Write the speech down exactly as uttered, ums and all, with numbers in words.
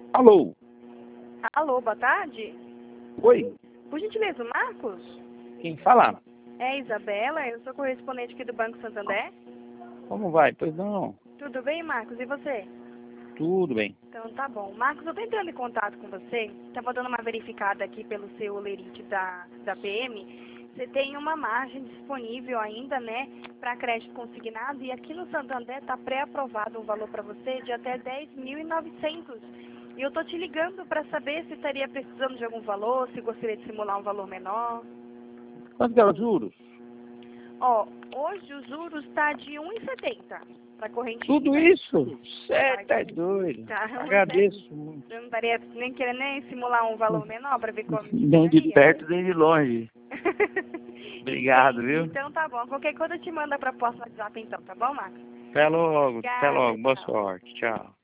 Alô? Alô, boa tarde. Oi? Por gentileza, Marcos? Quem fala? É Isabela, eu sou correspondente aqui do Banco Santander. Como vai? Pois não. Tudo bem, Marcos? E você? Tudo bem. Então tá bom. Marcos, eu tô entrando em contato com você. Tava dando uma verificada aqui pelo seu lerite da, da P M. Você tem uma margem disponível ainda, né, para crédito consignado. E aqui no Santander tá pré-aprovado um valor para você de até dez mil e novecentos. E eu tô te ligando para saber se estaria precisando de algum valor, se gostaria de simular um valor menor. Quanto que é os juros? Ó, hoje o juros está de um e setenta para corrente Tudo fixa. isso? Você tá doido. Tá, Agradeço muito. Você não estaria nem querendo nem simular um valor menor para ver como Nem de ficaria? perto, nem de longe. Obrigado, viu? Então tá bom. Qualquer coisa eu te mando a proposta no WhatsApp então, tá bom, Marcos? Até logo, até Obrigada, logo. Boa tchau. sorte. Tchau.